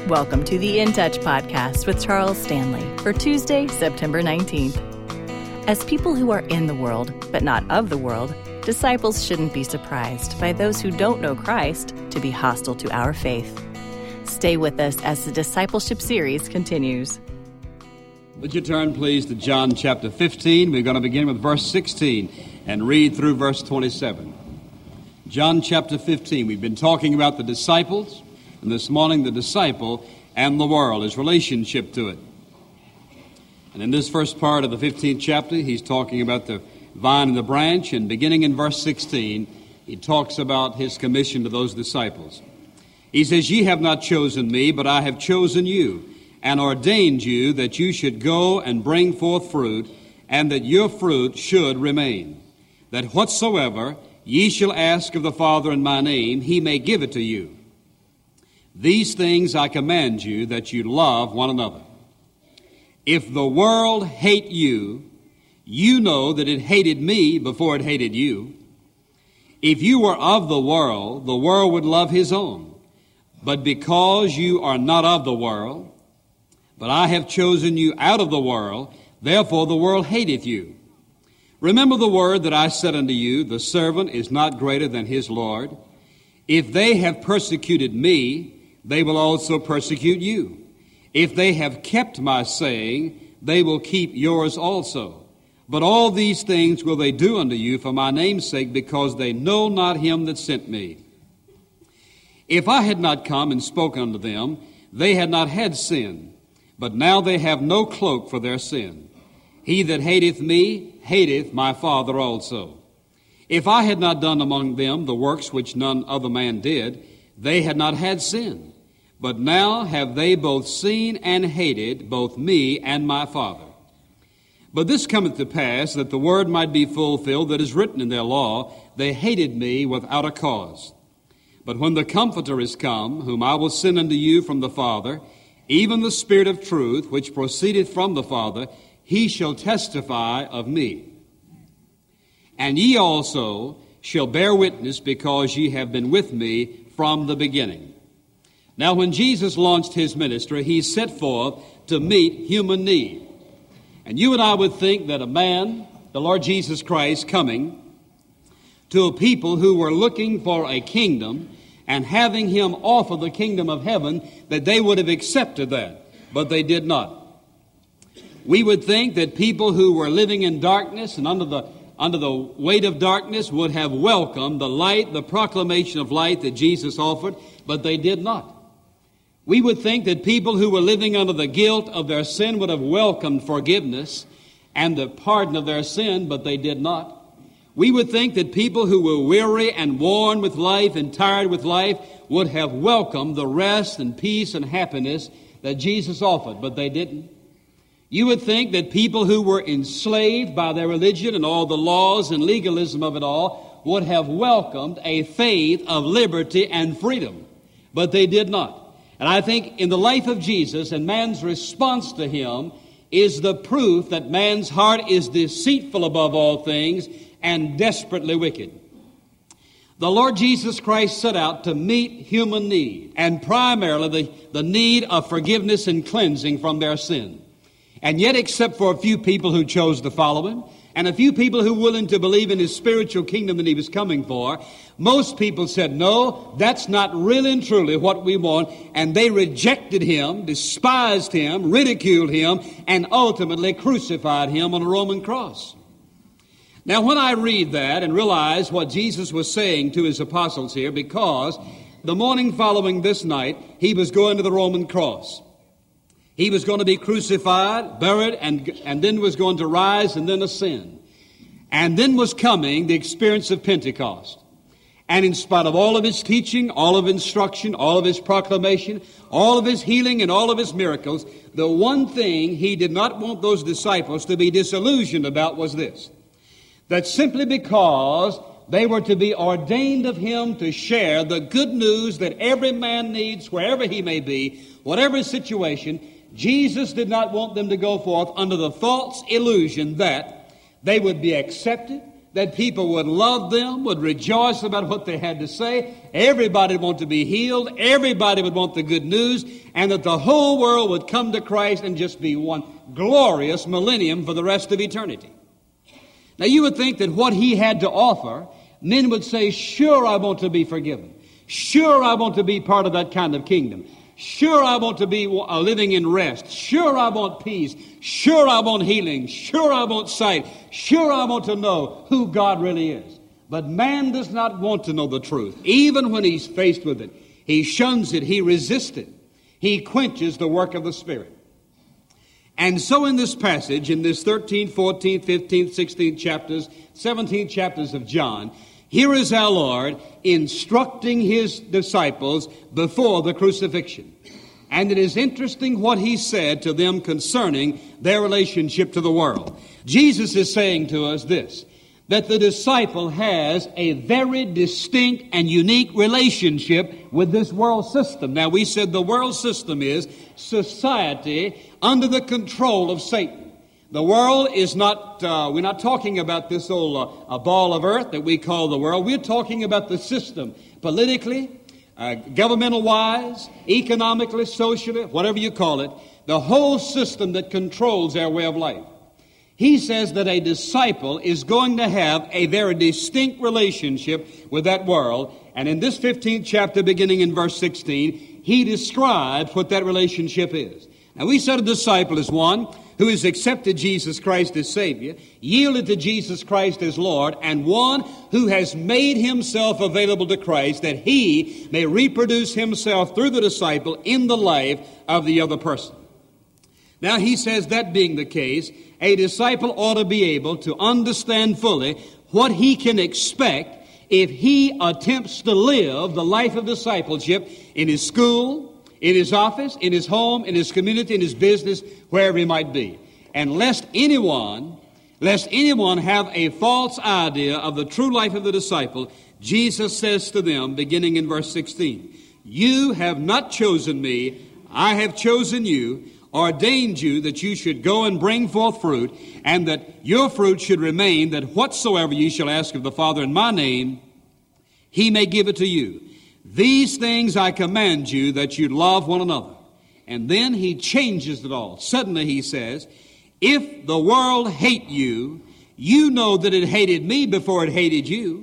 Welcome to the In Touch podcast with Charles Stanley for Tuesday, September 19th. As people who are in the world, but not of the world, disciples shouldn't be surprised by those who don't know Christ to be hostile to our faith. Stay with us as the discipleship series continues. Would you turn, please, to John chapter 15. We're going to begin with verse 16 and read through verse 27. John chapter 15. We've been talking about the disciples, and this morning the disciple and the world, his relationship to it. And in this first part of the 15th chapter, he's talking about the vine and the branch, and beginning in verse 16, he talks about his commission to those disciples. He says, "Ye have not chosen me, but I have chosen you, and ordained you that you should go and bring forth fruit, and that your fruit should remain, that whatsoever ye shall ask of the Father in my name, he may give it to you. These things I command you, that you love one another. If the world hate you, you know that it hated me before it hated you. If you were of the world would love his own. But because you are not of the world, but I have chosen you out of the world, therefore the world hateth you. Remember the word that I said unto you, the servant is not greater than his Lord. If they have persecuted me, they will also persecute you. If they have kept my saying, they will keep yours also. But all these things will they do unto you for my name's sake, because they know not him that sent me. If I had not come and spoken unto them, they had not had sin. But now they have no cloak for their sin. He that hateth me, hateth my Father also. If I had not done among them the works which none other man did, they had not had sin. But now have they both seen and hated both me and my Father. But this cometh to pass, that the word might be fulfilled that is written in their law, they hated me without a cause. But when the Comforter is come, whom I will send unto you from the Father, even the Spirit of truth, which proceedeth from the Father, he shall testify of me. And ye also shall bear witness, because ye have been with me from the beginning." Now, when Jesus launched his ministry, he set forth to meet human need. And you and I would think that a man, the Lord Jesus Christ, coming to a people who were looking for a kingdom and having him offer the kingdom of heaven, that they would have accepted that, but they did not. We would think that people who were living in darkness and under the weight of darkness would have welcomed the light, the proclamation of light that Jesus offered, but they did not. We would think that people who were living under the guilt of their sin would have welcomed forgiveness and the pardon of their sin, but they did not. We would think that people who were weary and worn with life and tired with life would have welcomed the rest and peace and happiness that Jesus offered, but they didn't. You would think that people who were enslaved by their religion and all the laws and legalism of it all would have welcomed a faith of liberty and freedom, but they did not. And I think in the life of Jesus and man's response to him is the proof that man's heart is deceitful above all things and desperately wicked. The Lord Jesus Christ set out to meet human need, and primarily the need of forgiveness and cleansing from their sin. And yet, except for a few people who chose to follow him, and a few people who were willing to believe in his spiritual kingdom that he was coming for, most people said, no, that's not really and truly what we want. And they rejected him, despised him, ridiculed him, and ultimately crucified him on a Roman cross. Now, when I read that and realize what Jesus was saying to his apostles here, because the morning following this night, he was going to the Roman cross. He was going to be crucified, buried, and then was going to rise and then ascend. And then was coming the experience of Pentecost. And in spite of all of his teaching, all of instruction, all of his proclamation, all of his healing and all of his miracles, the one thing he did not want those disciples to be disillusioned about was this: that simply because they were to be ordained of him to share the good news that every man needs wherever he may be, whatever his situation, Jesus did not want them to go forth under the false illusion that they would be accepted, that people would love them, would rejoice about what they had to say. Everybody would want to be healed. Everybody would want the good news, and that the whole world would come to Christ and just be one glorious millennium for the rest of eternity. Now, you would think that what he had to offer, men would say, sure, I want to be forgiven. Sure, I want to be part of that kind of kingdom. Sure, I want to be living in rest. Sure, I want peace. Sure, I want healing. Sure, I want sight. Sure, I want to know who God really is. But man does not want to know the truth. Even when he's faced with it, he shuns it. He resists it. He quenches the work of the Spirit. And so in this passage, in this 13th, 14th, 15th, 16th chapters, 17th chapters of John, here is our Lord instructing his disciples before the crucifixion. And it is interesting what he said to them concerning their relationship to the world. Jesus is saying to us this, that the disciple has a very distinct and unique relationship with this world system. Now, we said the world system is society under the control of Satan. The world is not, we're not talking about this old a ball of earth that we call the world. We're talking about the system, politically, governmental-wise, economically, socially, whatever you call it, the whole system that controls our way of life. He says that a disciple is going to have a very distinct relationship with that world. And in this 15th chapter, beginning in verse 16, he describes what that relationship is. Now, we said a disciple is one who has accepted Jesus Christ as Savior, yielded to Jesus Christ as Lord, and one who has made himself available to Christ that he may reproduce himself through the disciple in the life of the other person. Now, he says that being the case, a disciple ought to be able to understand fully what he can expect if he attempts to live the life of discipleship in his school, in his office, in his home, in his community, in his business, wherever he might be. And lest anyone have a false idea of the true life of the disciple, Jesus says to them, beginning in verse 16, "You have not chosen me, I have chosen you, ordained you that you should go and bring forth fruit, and that your fruit should remain, that whatsoever you shall ask of the Father in my name, he may give it to you. These things I command you, that you love one another." And then he changes it all. Suddenly he says, "If the world hate you, you know that it hated me before it hated you.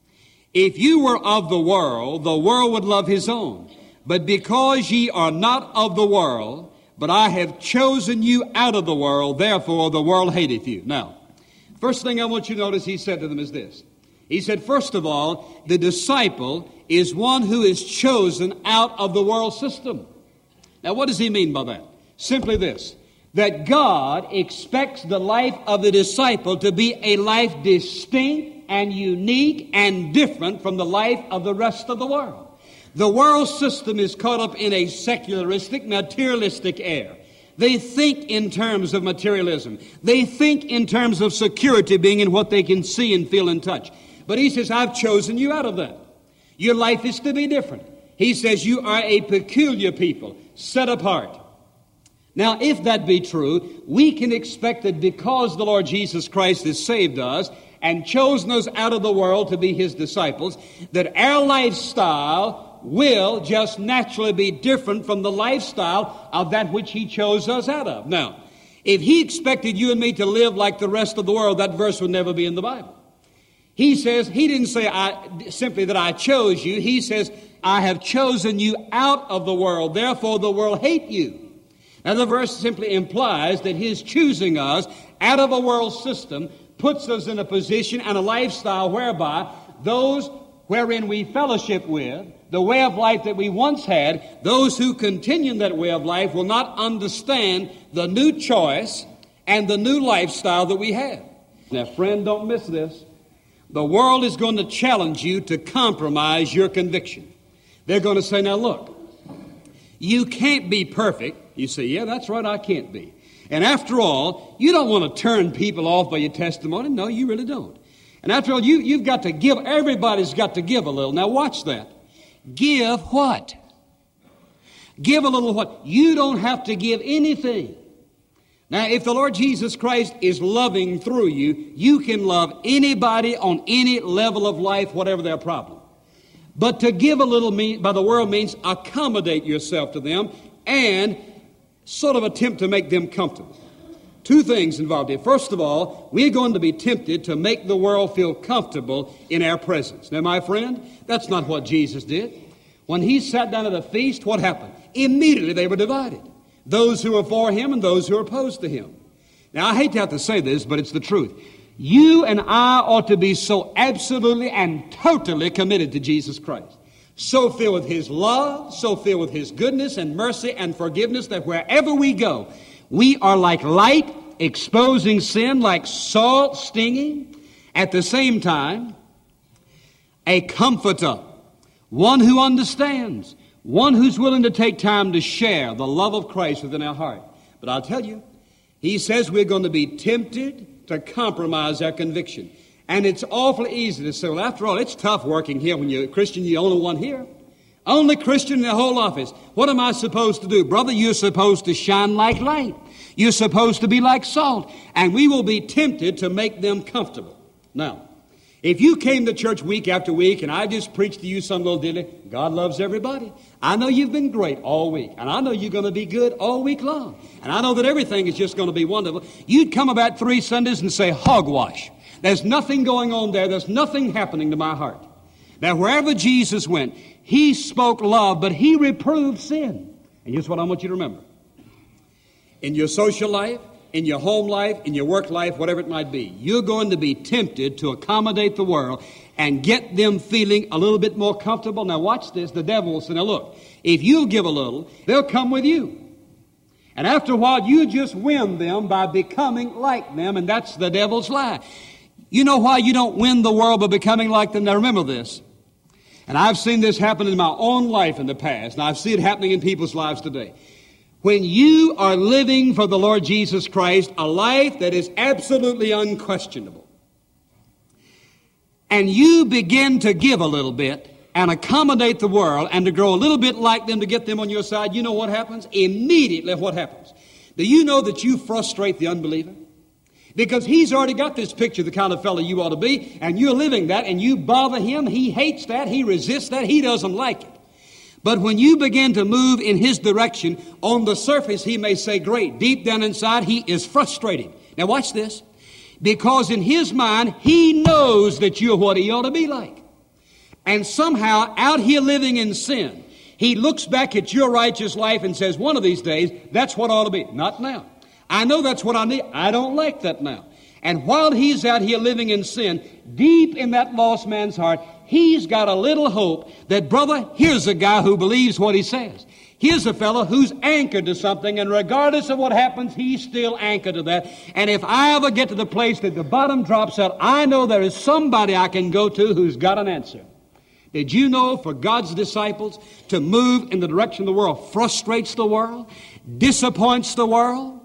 If you were of the world would love his own. But because ye are not of the world, but I have chosen you out of the world, therefore the world hateth you." Now, first thing I want you to notice he said to them is this. He said, first of all, the disciple is one who is chosen out of the world system. Now, what does he mean by that? Simply this, that God expects the life of the disciple to be a life distinct and unique and different from the life of the rest of the world. The world system is caught up in a secularistic, materialistic air. They think in terms of materialism. They think in terms of security being in what they can see and feel and touch. But he says, I've chosen you out of that. Your life is to be different. He says, you are a peculiar people, set apart. Now, if that be true, we can expect that because the Lord Jesus Christ has saved us and chosen us out of the world to be his disciples, that our lifestyle will just naturally be different from the lifestyle of that which he chose us out of. Now, if he expected you and me to live like the rest of the world, that verse would never be in the Bible. He says, he didn't say simply that I chose you. He says, I have chosen you out of the world, therefore the world hate you. Now, the verse simply implies that his choosing us out of a world system puts us in a position and a lifestyle whereby those wherein we fellowship with, the way of life that we once had, those who continue in that way of life will not understand the new choice and the new lifestyle that we have. Now, friend, don't miss this. The world is going to challenge you to compromise your conviction. They're going to say, now look, you can't be perfect. You say, yeah, that's right, I can't be. And after all, you don't want to turn people off by your testimony. No, you really don't. And after all, you've got to give. Everybody's got to give a little. Now watch that. Give what? Give a little what? You don't have to give anything. Now, if the Lord Jesus Christ is loving through you, you can love anybody on any level of life, whatever their problem. But to give a little by the world means accommodate yourself to them and sort of attempt to make them comfortable. Two things involved here. First of all, we're going to be tempted to make the world feel comfortable in our presence. Now, my friend, that's not what Jesus did. When he sat down at a feast, what happened? Immediately they were divided. Those who were for him and those who were opposed to him. Now, I hate to have to say this, but it's the truth. You and I ought to be so absolutely and totally committed to Jesus Christ. So filled with his love, so filled with his goodness and mercy and forgiveness that wherever we go, we are like light exposing sin, like salt stinging. At the same time, a comforter, one who understands, one who's willing to take time to share the love of Christ within our heart. But I'll tell you, he says we're going to be tempted to compromise our conviction. And it's awfully easy to say, well, after all, it's tough working here when you're a Christian, you're the only one here. Only Christian in the whole office. What am I supposed to do? Brother, you're supposed to shine like light. You're supposed to be like salt. And we will be tempted to make them comfortable. Now, if you came to church week after week and I just preached to you some little dilly, God loves everybody. I know you've been great all week. And I know you're going to be good all week long. And I know that everything is just going to be wonderful. You'd come about 3 Sundays and say, hogwash. There's nothing going on there. There's nothing happening to my heart. Now, wherever Jesus went, he spoke love, but he reproved sin. And here's what I want you to remember. In your social life, in your home life, in your work life, whatever it might be, you're going to be tempted to accommodate the world and get them feeling a little bit more comfortable. Now, watch this. The devil will say, now look, if you'll give a little, they'll come with you. And after a while, you just win them by becoming like them, and that's the devil's lie. You know why you don't win the world by becoming like them? Now, remember this. And I've seen this happen in my own life in the past, and I see it happening in people's lives today. When you are living for the Lord Jesus Christ, a life that is absolutely unquestionable, and you begin to give a little bit and accommodate the world and to grow a little bit like them to get them on your side, you know what happens? Immediately what happens? Do you know that you frustrate the unbeliever? Because he's already got this picture of the kind of fellow you ought to be, and you're living that, and you bother him. He hates that. He resists that. He doesn't like it. But when you begin to move in his direction, on the surface he may say, great. Deep down inside, he is frustrated. Now watch this. Because in his mind, he knows that you're what he ought to be like. And somehow, out here living in sin, he looks back at your righteous life and says, one of these days, that's what I ought to be. Not now. I know that's what I need. I don't like that now. And while he's out here living in sin, deep in that lost man's heart, he's got a little hope that, brother, here's a guy who believes what he says. Here's a fellow who's anchored to something, and regardless of what happens, he's still anchored to that. And if I ever get to the place that the bottom drops out, I know there is somebody I can go to who's got an answer. Did you know for God's disciples to move in the direction of the world frustrates the world, disappoints the world?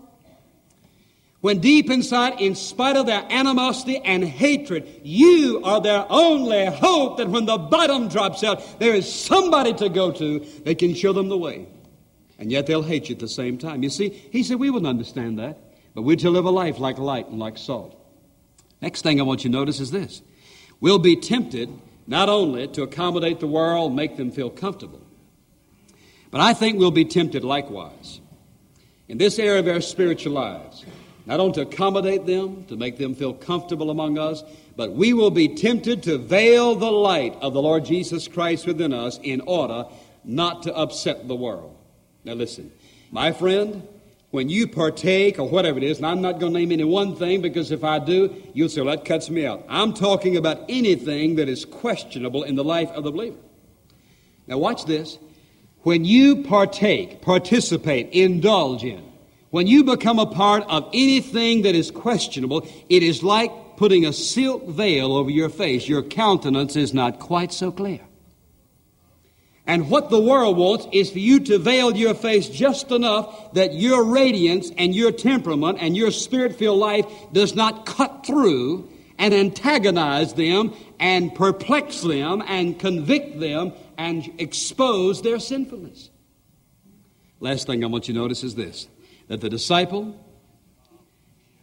When deep inside, in spite of their animosity and hatred, you are their only hope that when the bottom drops out, there is somebody to go to that can show them the way. And yet they'll hate you at the same time. You see, he said we wouldn't understand that, but we're to live a life like light and like salt. Next thing I want you to notice is this. We'll be tempted not only to accommodate the world, make them feel comfortable, but I think we'll be tempted likewise in this area of our spiritual lives, not only to accommodate them, to make them feel comfortable among us, but we will be tempted to veil the light of the Lord Jesus Christ within us in order not to upset the world. Now listen, my friend, when you partake or whatever it is, and I'm not going to name any one thing because if I do, you'll say, well, that cuts me out. I'm talking about anything that is questionable in the life of the believer. Now watch this. When you partake, participate, indulge in, when you become a part of anything that is questionable, it is like putting a silk veil over your face. Your countenance is not quite so clear. And what the world wants is for you to veil your face just enough that your radiance and your temperament and your spirit-filled life does not cut through and antagonize them and perplex them and convict them and expose their sinfulness. Last thing I want you to notice is this, that the disciple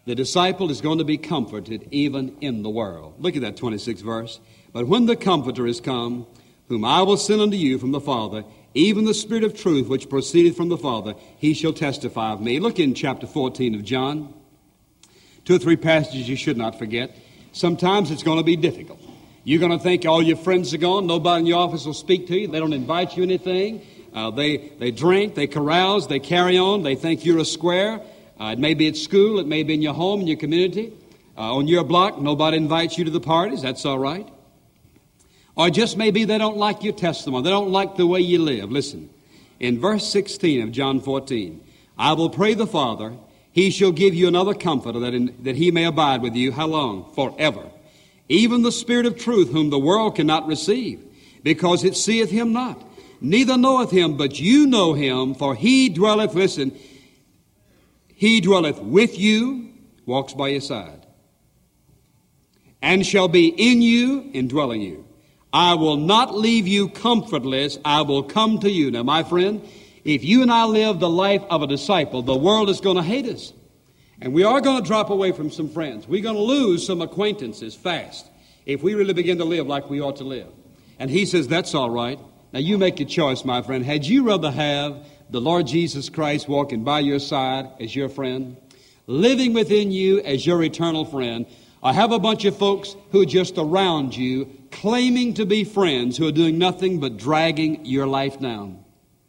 The disciple is going to be comforted even in the world. Look at that 26th verse. But when the Comforter is come, whom I will send unto you from the Father, even the Spirit of truth which proceedeth from the Father, he shall testify of me. Look in chapter 14 of John. 2 or 3 passages you should not forget. Sometimes it's going to be difficult. You're going to think all your friends are gone. Nobody in your office will speak to you. They don't invite you anything. They drink, they carouse, they carry on. They think you're a square. It may be at school. It may be in your home, in your community. On your block, nobody invites you to the parties. That's all right. Or it just may be they don't like your testimony. They don't like the way you live. Listen, in verse 16 of John 14, I will pray the Father, he shall give you another Comforter that he may abide with you. How long? Forever. Even the Spirit of truth, whom the world cannot receive, because it seeth him not, neither knoweth him, but you know him, for he dwelleth, listen, he dwelleth with you, walks by your side, and shall be in you, indwelling you. I will not leave you comfortless, I will come to you. Now, my friend, if you and I live the life of a disciple, the world is going to hate us. And we are going to drop away from some friends. We're going to lose some acquaintances fast if we really begin to live like we ought to live. And he says, that's all right. Now, you make your choice, my friend. Had you rather have the Lord Jesus Christ walking by your side as your friend, living within you as your eternal friend, or have a bunch of folks who are just around you, claiming to be friends, who are doing nothing but dragging your life down?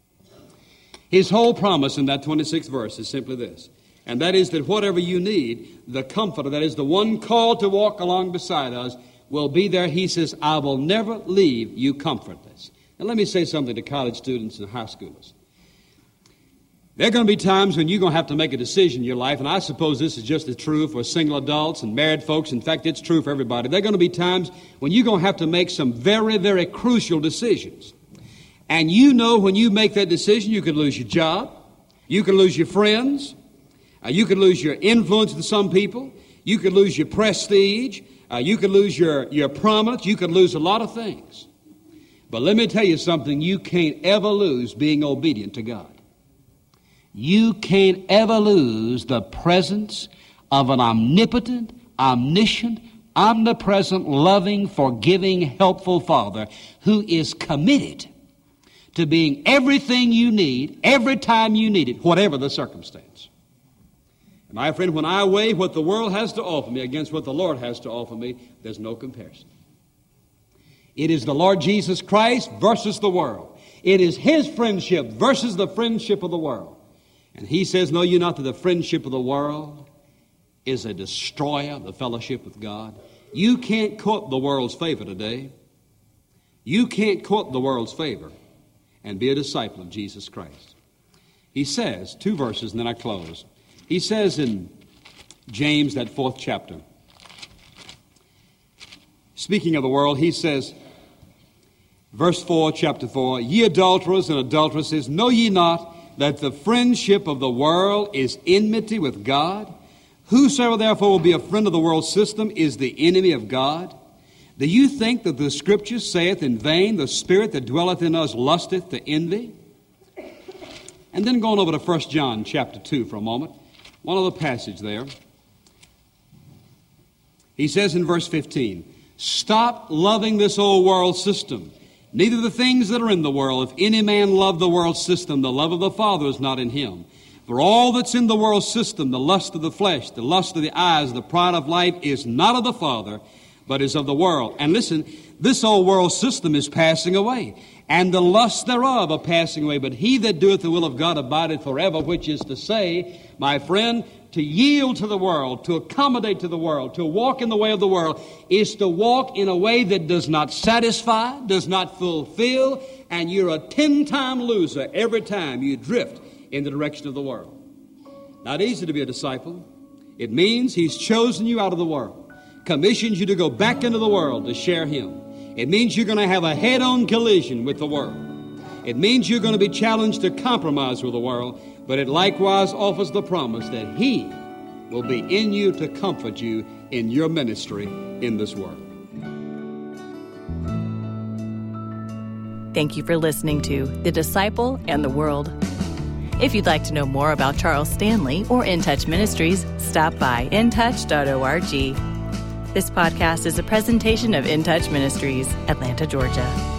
His whole promise in that 26th verse is simply this, and that is that whatever you need, the Comforter, that is the one called to walk along beside us, will be there. He says, I will never leave you comfortless. Now let me say something to college students and high schoolers. There are going to be times when you're going to have to make a decision in your life, and I suppose this is just as true for single adults and married folks. In fact, it's true for everybody. There are going to be times when you're going to have to make some very, very crucial decisions. And you know when you make that decision, you could lose your job, you could lose your friends, you could lose your influence with some people, you could lose your prestige, you could lose your prominence, you could lose a lot of things. But let me tell you something, you can't ever lose being obedient to God. You can't ever lose the presence of an omnipotent, omniscient, omnipresent, loving, forgiving, helpful Father who is committed to being everything you need, every time you need it, whatever the circumstance. My friend, when I weigh what the world has to offer me against what the Lord has to offer me, there's no comparison. It is the Lord Jesus Christ versus the world. It is His friendship versus the friendship of the world. And He says, know you not that the friendship of the world is a destroyer of the fellowship with God? You can't court the world's favor today. You can't court the world's favor and be a disciple of Jesus Christ. He says, 2 verses and then I close. He says in James, that 4th chapter, speaking of the world, he says, verse 4, chapter 4, ye adulterers and adulteresses, know ye not that the friendship of the world is enmity with God? Whosoever therefore will be a friend of the world system is the enemy of God. Do you think that the Scripture saith in vain, the Spirit that dwelleth in us lusteth to envy? And then going over to 1 John chapter 2 for a moment, one other passage there. He says in verse 15, stop loving this old world system, neither the things that are in the world. If any man love the world system, the love of the Father is not in him. For all that's in the world system, the lust of the flesh, the lust of the eyes, the pride of life, is not of the Father, but is of the world. And listen, this old world system is passing away, and the lusts thereof are passing away. But he that doeth the will of God abideth forever, which is to say, my friend, to yield to the world, to accommodate to the world, to walk in the way of the world, is to walk in a way that does not satisfy, does not fulfill, and you're a 10-time loser every time you drift in the direction of the world. Not easy to be a disciple. It means He's chosen you out of the world, commissions you to go back into the world to share Him. It means you're going to have a head-on collision with the world. It means you're going to be challenged to compromise with the world, but it likewise offers the promise that He will be in you to comfort you in your ministry in this world. Thank you for listening to The Disciple and the World. If you'd like to know more about Charles Stanley or In Touch Ministries, stop by intouch.org. This podcast is a presentation of In Touch Ministries, Atlanta, Georgia.